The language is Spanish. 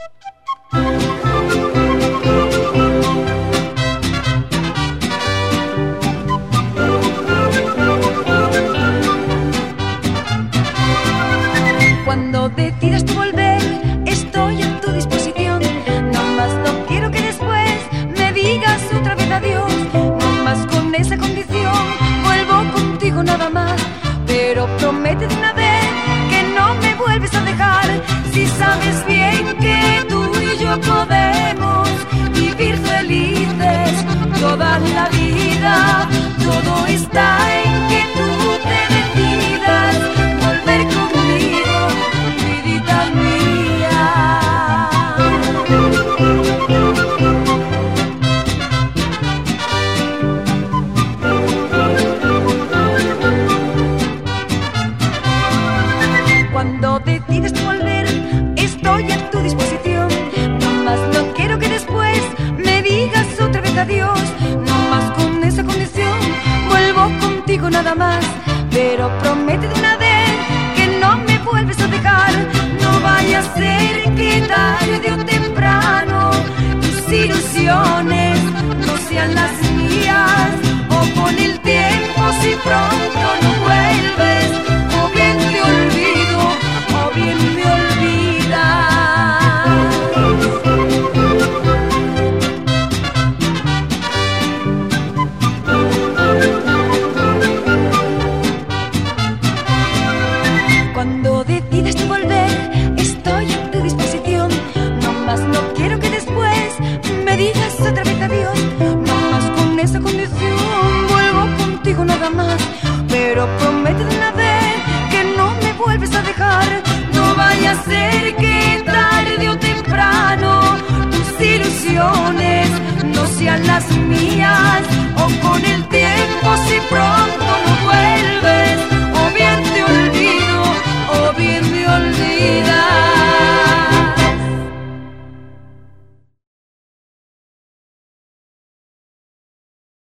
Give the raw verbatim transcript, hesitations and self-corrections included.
Cuando decidas tú volver, estoy a tu disposición. No más no quiero que después me digas otra vez adiós. No más con esa condición, vuelvo contigo nada más. Pero promete de una vez que no me vuelves a dejar. Si sabes bien que tú y yo podemos vivir felices toda la vida. Todo está en que tú te decidas volver conmigo, vidita mía. Cuando decides tú volver, estoy a tu disposición. No más no quiero que después me digas otra vez adiós. No más con esa condición, vuelvo contigo nada más. Pero promete de una vez que no me vuelves a dejar. No vaya a ser que tarde o temprano tus ilusiones no sean las mías. O con el tiempo si pronto no vuelves, o bien te olvido, o bien me olvidas. Cuando decidas tú volver, estoy a tu disposición. No más no quiero que después me digas otra vez adiós. No más con esa condición, vuelvo contigo nada más. Pero promete de una vez que no me vuelves a dejar. No vaya a ser que tarde o temprano tus ilusiones no sean las mías. O con el tiempo si pronto